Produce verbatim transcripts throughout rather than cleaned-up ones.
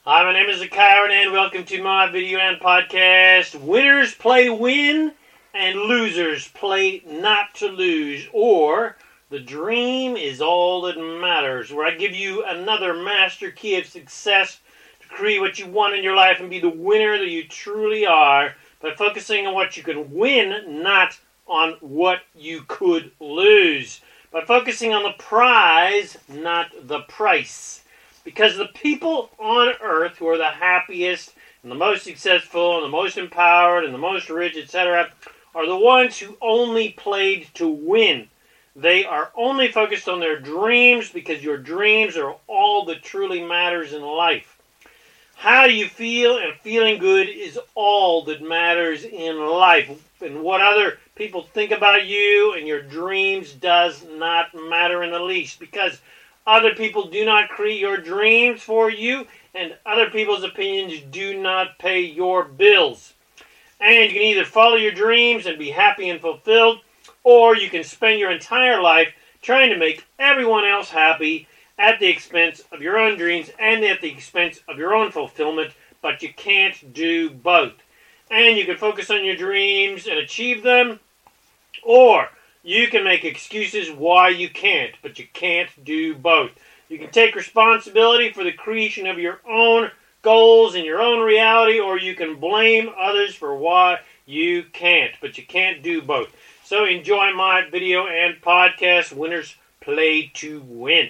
Hi, my name is Kyron, and welcome to my video and podcast. Winners play win, and losers play not to lose, or the dream is all that matters, where I give you another master key of success to create what you want in your life and be the winner that you truly are by focusing on what you can win, not on what you could lose. By focusing on the prize, not the price. Because the people on earth who are the happiest and the most successful and the most empowered and the most rich, et cetera, are the ones who only played to win. They are only focused on their dreams because your dreams are all that truly matters in life. How you feel and feeling good is all that matters in life. And what other people think about you and your dreams does not matter in the least, because other people do not create your dreams for you, and other people's opinions do not pay your bills. And you can either follow your dreams and be happy and fulfilled, or you can spend your entire life trying to make everyone else happy at the expense of your own dreams and at the expense of your own fulfillment, but you can't do both. And you can focus on your dreams and achieve them, or you can make excuses why you can't, but you can't do both. You can take responsibility for the creation of your own goals and your own reality, or you can blame others for why you can't, but you can't do both. So enjoy my video and podcast, Winners Play to Win.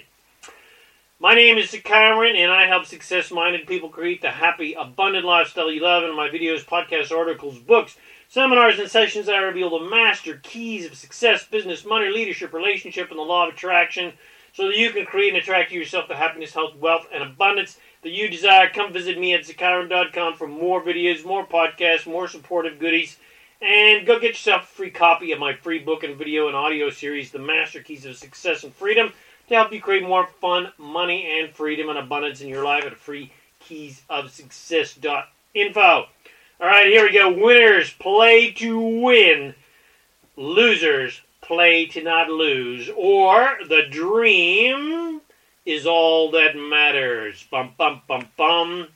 My name is Kyron, and I help success-minded people create the happy, abundant lifestyle you love. In my videos, podcasts, articles, books, seminars, and sessions, I reveal the master keys of success, business, money, leadership, relationship, and the law of attraction so that you can create and attract to yourself the happiness, health, wealth, and abundance that you desire. Come visit me at Kyron dot com for more videos, more podcasts, more supportive goodies, and go get yourself a free copy of my free book and video and audio series, The Master Keys of Success and Freedom, to help you create more fun, money, and freedom and abundance in your life at free keys of success dot info. All right, here we go. Winners play to win. Losers play to not lose. Or the dream is all that matters. Bum, bum, bum, bum.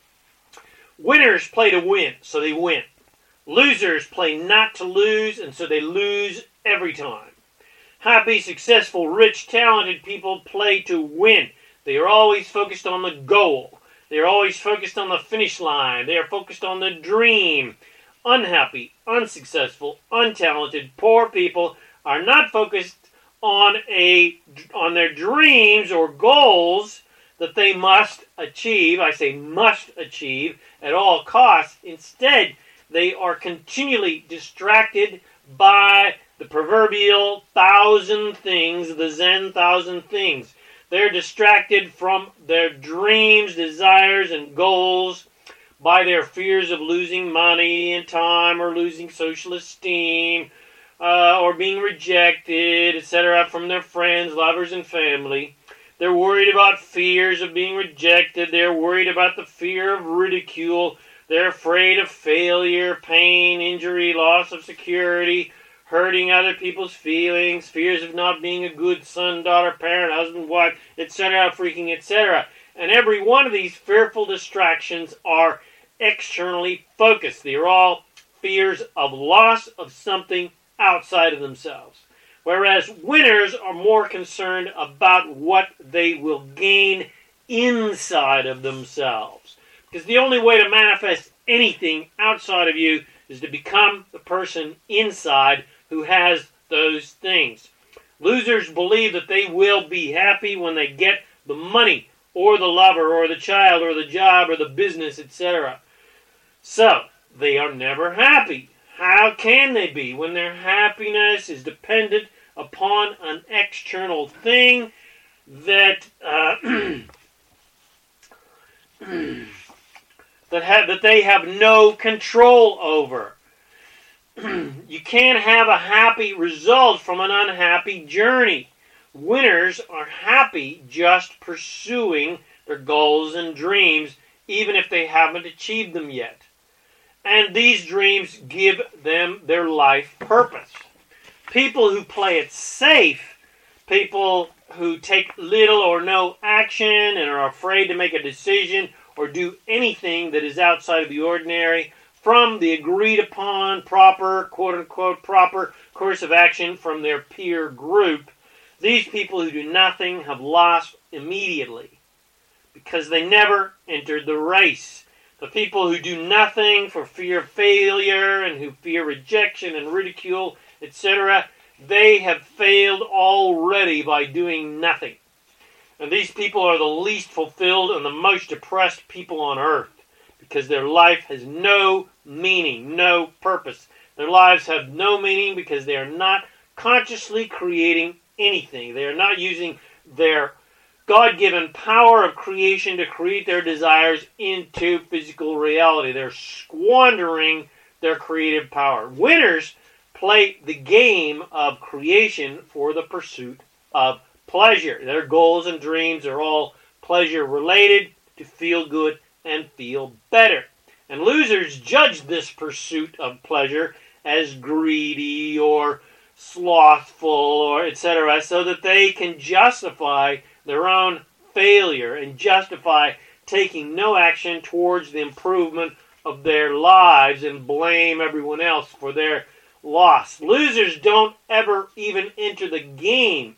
Winners play to win, so they win. Losers play not to lose, and so they lose every time. Happy, successful, rich, talented people play to win. They are always focused on the goal. They are always focused on the finish line. They are focused on the dream. Unhappy, unsuccessful, untalented, poor people are not focused on a on their dreams or goals that they must achieve. I say must achieve at all costs. Instead, they are continually distracted by the proverbial thousand things, the Zen thousand things. They're distracted from their dreams, desires, and goals by their fears of losing money and time, or losing social esteem, uh, or being rejected, et cetera, from their friends, lovers, and family. They're worried about fears of being rejected. They're worried about the fear of ridicule. They're afraid of failure, pain, injury, loss of security, hurting other people's feelings, fears of not being a good son, daughter, parent, husband, wife, et cetera, freaking, et cetera. And every one of these fearful distractions are externally focused. They are all fears of loss of something outside of themselves. Whereas winners are more concerned about what they will gain inside of themselves. Because the only way to manifest anything outside of you is to become the person inside who has those things. Losers believe that they will be happy when they get the money, or the lover, or the child, or the job, or the business, et cetera. So, they are never happy. How can they be when their happiness is dependent upon an external thing that uh, that have that they have no control over? You can't have a happy result from an unhappy journey. Winners are happy just pursuing their goals and dreams, even if they haven't achieved them yet. And these dreams give them their life purpose. People who play it safe, people who take little or no action and are afraid to make a decision or do anything that is outside of the ordinary from the agreed-upon proper, quote-unquote, proper course of action from their peer group. These people who do nothing have lost immediately because they never entered the race. The people who do nothing for fear of failure and who fear rejection and ridicule, et cetera, they have failed already by doing nothing. And these people are the least fulfilled and the most depressed people on earth because their life has no meaning, no purpose. Their lives have no meaning because they are not consciously creating anything. They are not using their God-given power of creation to create their desires into physical reality. They're squandering their creative power. Winners play the game of creation for the pursuit of pleasure. Their goals and dreams are all pleasure-related, to feel good and feel better. And losers judge this pursuit of pleasure as greedy or slothful or et cetera, so that they can justify their own failure and justify taking no action towards the improvement of their lives and blame everyone else for their loss. Losers don't ever even enter the game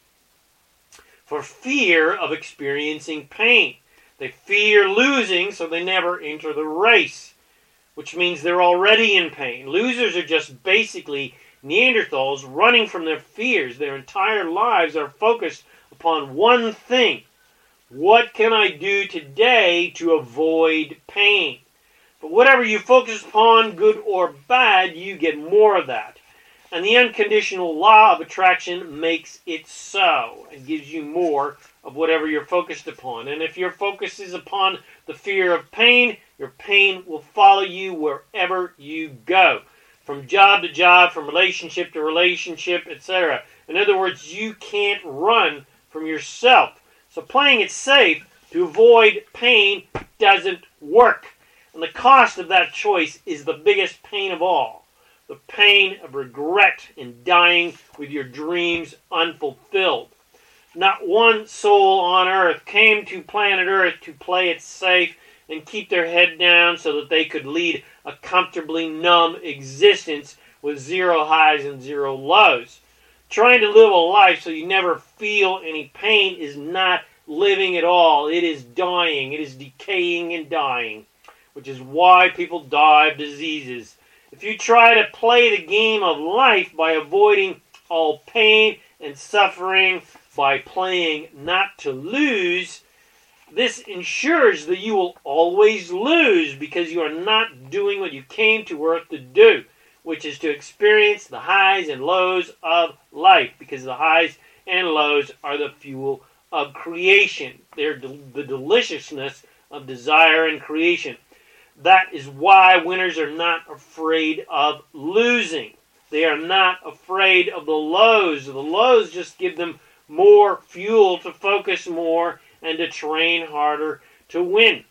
for fear of experiencing pain. They fear losing, so they never enter the race, which means they're already in pain. Losers are just basically Neanderthals running from their fears. Their entire lives are focused upon one thing. What can I do today to avoid pain? But whatever you focus upon, good or bad, you get more of that. And the unconditional law of attraction makes it so. It gives you more of whatever you're focused upon. And if your focus is upon the fear of pain, your pain will follow you wherever you go. From job to job, from relationship to relationship, et cetera. In other words, you can't run from yourself. So playing it safe to avoid pain doesn't work. And the cost of that choice is the biggest pain of all. The pain of regret in dying with your dreams unfulfilled. Not one soul on earth came to planet Earth to play it safe and keep their head down so that they could lead a comfortably numb existence with zero highs and zero lows. Trying to live a life so you never feel any pain is not living at all. It is dying. It is decaying and dying, which is why people die of diseases. If you try to play the game of life by avoiding all pain and suffering, by playing not to lose, this ensures that you will always lose because you are not doing what you came to Earth to do, which is to experience the highs and lows of life, because the highs and lows are the fuel of creation. They're the deliciousness of desire and creation. That is why winners are not afraid of losing. They are not afraid of the lows. The lows just give them more fuel to focus more and to train harder to win.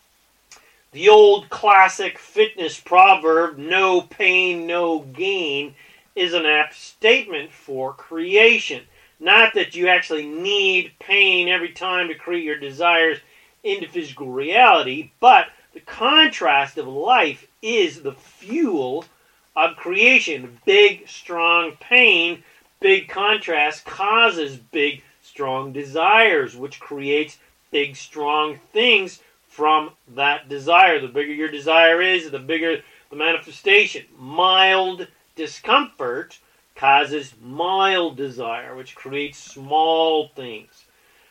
The old classic fitness proverb, no pain, no gain, is an apt statement for creation. Not that you actually need pain every time to create your desires into physical reality, but the contrast of life is the fuel of creation. Big, strong pain, big contrast causes big, strong desires, which creates big, strong things from that desire. The bigger your desire is, the bigger the manifestation. Mild discomfort causes mild desire, which creates small things.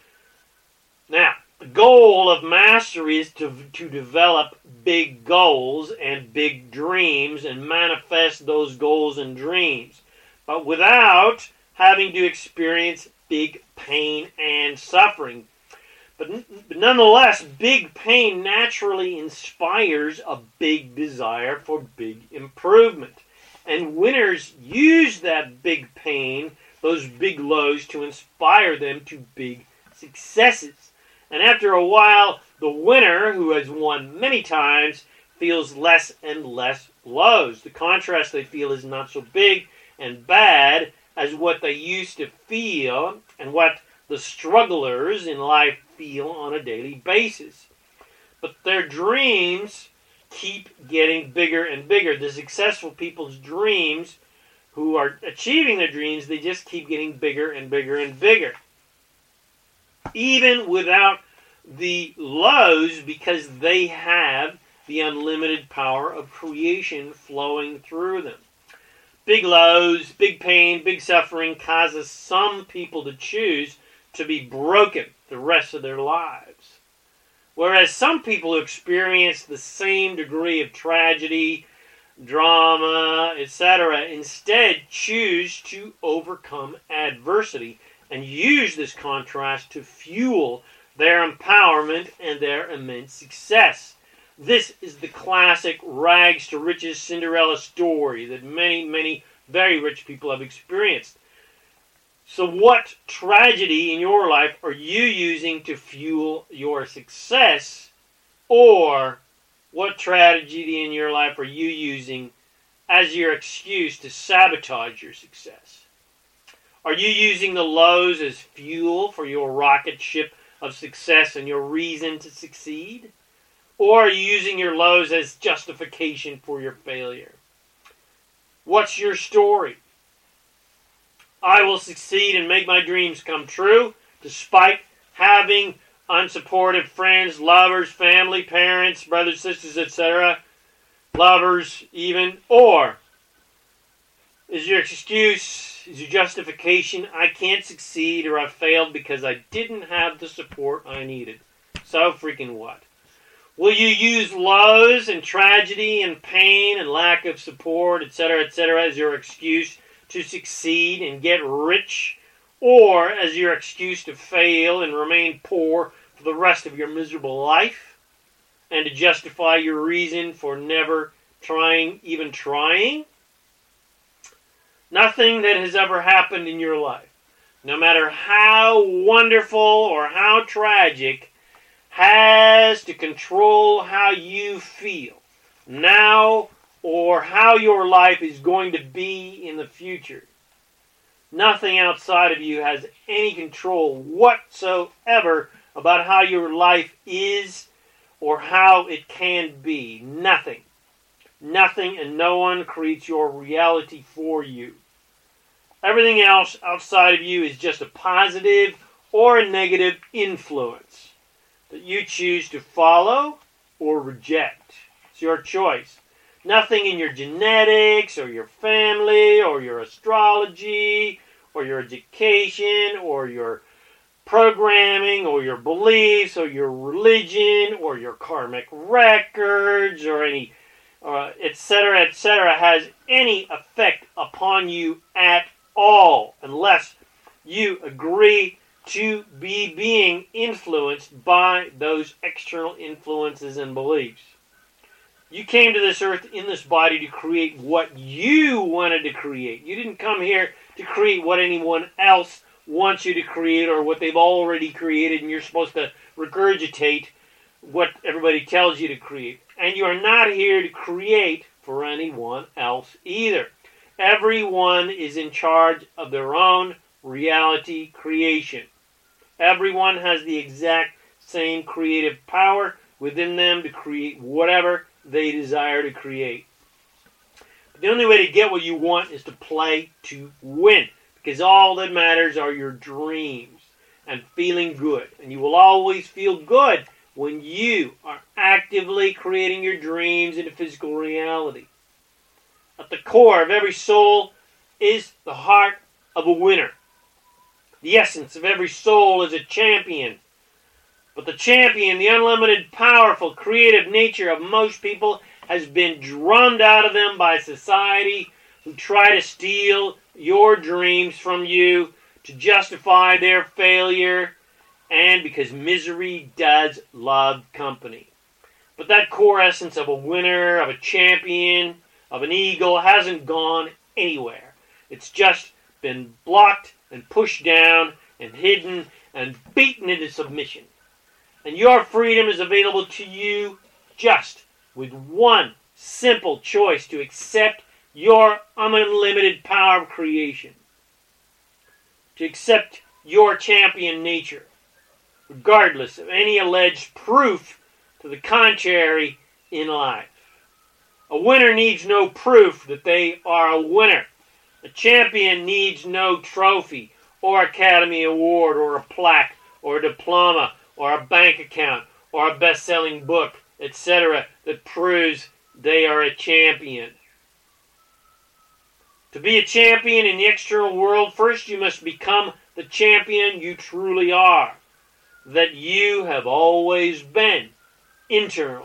Now, the goal of mastery is to, to develop big goals and big dreams and manifest those goals and dreams, but without having to experience big pain and suffering. But, but nonetheless, big pain naturally inspires a big desire for big improvement. And winners use that big pain, those big lows, to inspire them to big successes. And after a while, the winner, who has won many times, feels less and less lows. The contrast they feel is not so big and bad as what they used to feel and what the strugglers in life feel on a daily basis. But their dreams keep getting bigger and bigger. The successful people's dreams, who are achieving their dreams, they just keep getting bigger and bigger and bigger. Even without the lows, because they have the unlimited power of creation flowing through them. Big lows, big pain, big suffering causes some people to choose to be broken the rest of their lives. Whereas some people who experience the same degree of tragedy, drama, et cetera, instead choose to overcome adversity and use this contrast to fuel their empowerment and their immense success. This is the classic rags to riches Cinderella story that many, many very rich people have experienced. So what tragedy in your life are you using to fuel your success? Or what tragedy in your life are you using as your excuse to sabotage your success? Are you using the lows as fuel for your rocket ship of success and your reason to succeed? Or are you using your lows as justification for your failure? What's your story? I will succeed and make my dreams come true despite having unsupportive friends, lovers, family, parents, brothers, sisters, et cetera, lovers even. Or is your excuse, is your justification, I can't succeed or I failed because I didn't have the support I needed? So freaking what? Will you use lows and tragedy and pain and lack of support, et cetera, et cetera, as your excuse to succeed and get rich, or as your excuse to fail and remain poor for the rest of your miserable life, and to justify your reason for never trying, even trying? Nothing that has ever happened in your life, no matter how wonderful or how tragic, has to control how you feel now or how your life is going to be in the future. Nothing outside of you has any control whatsoever about how your life is or how it can be. Nothing. Nothing and no one creates your reality for you. Everything else outside of you is just a positive or a negative influence that you choose to follow or reject. It's your choice. Nothing in your genetics or your family or your astrology or your education or your programming or your beliefs or your religion or your karmic records or any uh, et cetera, et cetera has any effect upon you at all unless you agree to be being influenced by those external influences and beliefs. You came to this earth in this body to create what you wanted to create. You didn't come here to create what anyone else wants you to create or what they've already created, and you're supposed to regurgitate what everybody tells you to create. And you are not here to create for anyone else either. Everyone is in charge of their own reality creation. Everyone has the exact same creative power within them to create whatever they desire to create. But the only way to get what you want is to play to win, because all that matters are your dreams and feeling good. And you will always feel good when you are actively creating your dreams into physical reality. At the core of every soul is the heart of a winner. The essence of every soul is a champion. But the champion, the unlimited, powerful, creative nature of most people has been drummed out of them by society who try to steal your dreams from you to justify their failure and because misery does love company. But that core essence of a winner, of a champion, of an eagle hasn't gone anywhere. It's just been blocked and pushed down and hidden and beaten into submission. And your freedom is available to you just with one simple choice: to accept your unlimited power of creation. To accept your champion nature, regardless of any alleged proof to the contrary in life. A winner needs no proof that they are a winner. A champion needs no trophy or Academy Award or a plaque or a diploma or a bank account or a best-selling book, et cetera, that proves they are a champion. To be a champion in the external world, first you must become the champion you truly are, that you have always been internally.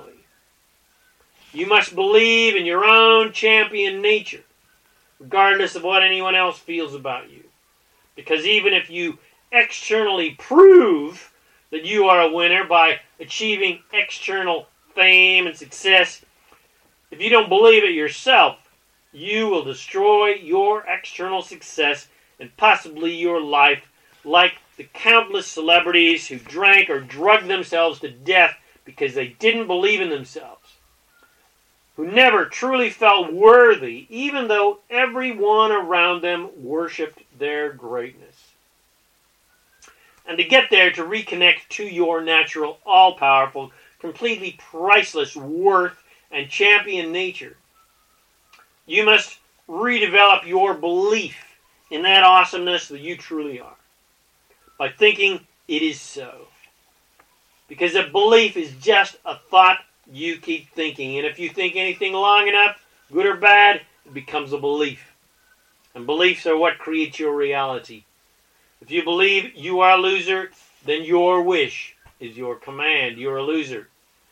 You must believe in your own champion nature, regardless of what anyone else feels about you. Because even if you externally prove that you are a winner by achieving external fame and success, if you don't believe it yourself, you will destroy your external success and possibly your life, like the countless celebrities who drank or drugged themselves to death because they didn't believe in themselves, who never truly felt worthy, even though everyone around them worshipped their greatness. And to get there, to reconnect to your natural, all-powerful, completely priceless worth and champion nature, you must redevelop your belief in that awesomeness that you truly are by thinking it is so. Because a belief is just a thought you keep thinking. And if you think anything long enough, good or bad, it becomes a belief. And beliefs are what creates your reality. If you believe you are a loser, then your wish is your command. You're a loser.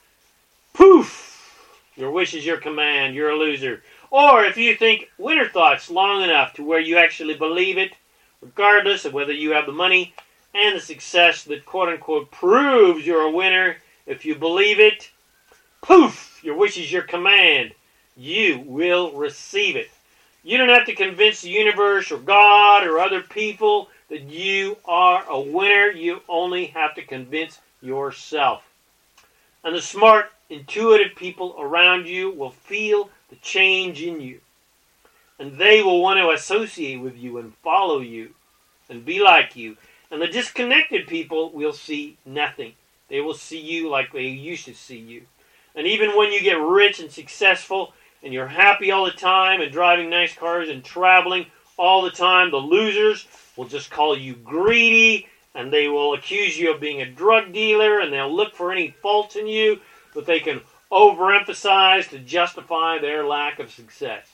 Poof! Your wish is your command. You're a loser. Or if you think winner thoughts long enough to where you actually believe it, regardless of whether you have the money and the success that quote-unquote proves you're a winner, if you believe it, poof, your wish is your command. You will receive it. You don't have to convince the universe or God or other people that you are a winner. You only have to convince yourself. And the smart, intuitive people around you will feel the change in you. And they will want to associate with you and follow you and be like you. And the disconnected people will see nothing. They will see you like they used to see you. And even when you get rich and successful and you're happy all the time and driving nice cars and traveling all the time, the losers will just call you greedy and they will accuse you of being a drug dealer and they'll look for any faults in you that they can overemphasize to justify their lack of success.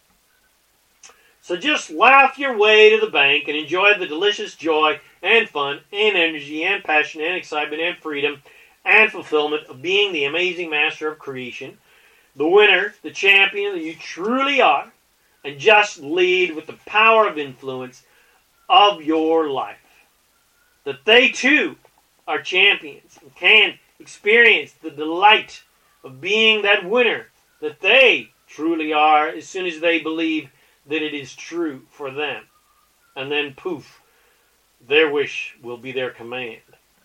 So just laugh your way to the bank and enjoy the delicious joy and fun and energy and passion and excitement and freedom and fulfillment of being the amazing master of creation, the winner, the champion that you truly are, and just lead with the power of influence of your life. That they too are champions and can experience the delight of being that winner that they truly are as soon as they believe that it is true for them. And then poof, their wish will be their command.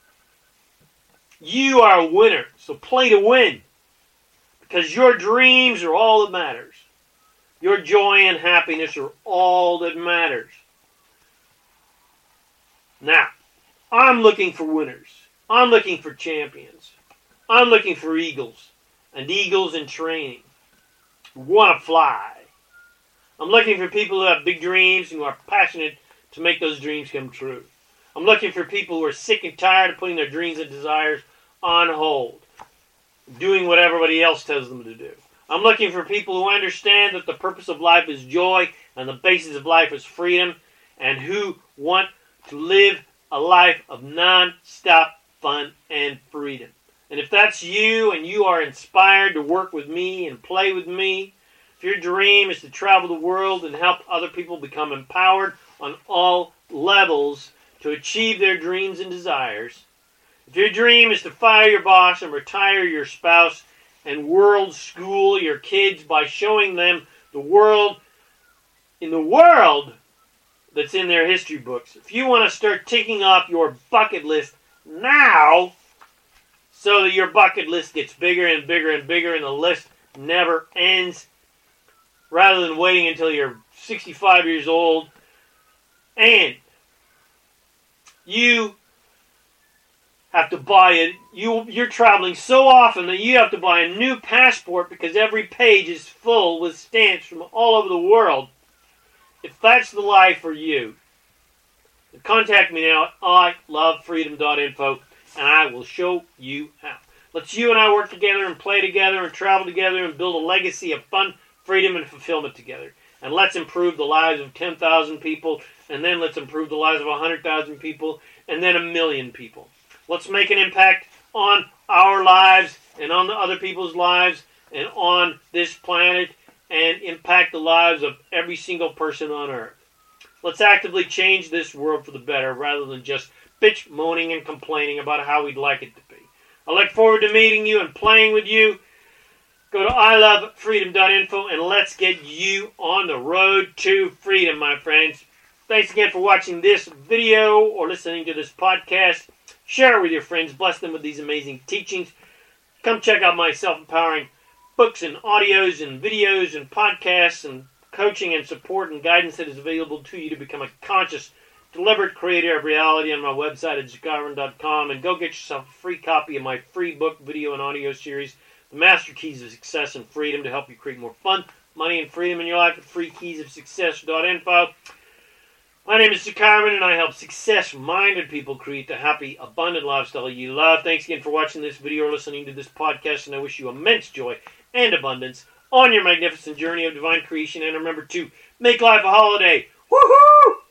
You are a winner, so play to win. Because your dreams are all that matters. Your joy and happiness are all that matters. Now, I'm looking for winners. I'm looking for champions. I'm looking for eagles. And eagles in training who want to fly. I'm looking for people who have big dreams and who are passionate to make those dreams come true. I'm looking for people who are sick and tired of putting their dreams and desires on hold, doing what everybody else tells them to do. I'm looking for people who understand that the purpose of life is joy and the basis of life is freedom, and who want to live a life of non-stop fun and freedom. And if that's you and you are inspired to work with me and play with me, if your dream is to travel the world and help other people become empowered on all levels to achieve their dreams and desires, if your dream is to fire your boss and retire your spouse and world school your kids by showing them the world in the world that's in their history books, if you want to start ticking off your bucket list now so that your bucket list gets bigger and bigger and bigger and the list never ends, rather than waiting until you're sixty-five years old, and you have to buy it. You, you're traveling so often that you have to buy a new passport because every page is full with stamps from all over the world. If that's the life for you, contact me now at I love freedom dot info and I will show you how. Let's you and I work together and play together and travel together and build a legacy of fun, freedom, and fulfillment together. And let's improve the lives of ten thousand people, and then let's improve the lives of one hundred thousand people, and then a million people. Let's make an impact on our lives and on the other people's lives and on this planet and impact the lives of every single person on earth. Let's actively change this world for the better rather than just bitch, moaning, and complaining about how we'd like it to be. I look forward to meeting you and playing with you. Go to I love freedom dot info and let's get you on the road to freedom, my friends. Thanks again for watching this video or listening to this podcast. Share it with your friends. Bless them with these amazing teachings. Come check out my self-empowering books and audios and videos and podcasts and coaching and support and guidance that is available to you to become a conscious, deliberate creator of reality on my website at Zakaran dot com. And go get yourself a free copy of my free book, video, and audio series, The Master Keys of Success and Freedom, to help you create more fun, money, and freedom in your life at free keys of success dot info. My name is Zakaran, and I help success-minded people create the happy, abundant lifestyle you love. Thanks again for watching this video or listening to this podcast, and I wish you immense joy and abundance on your magnificent journey of divine creation. And remember to make life a holiday. Woohoo!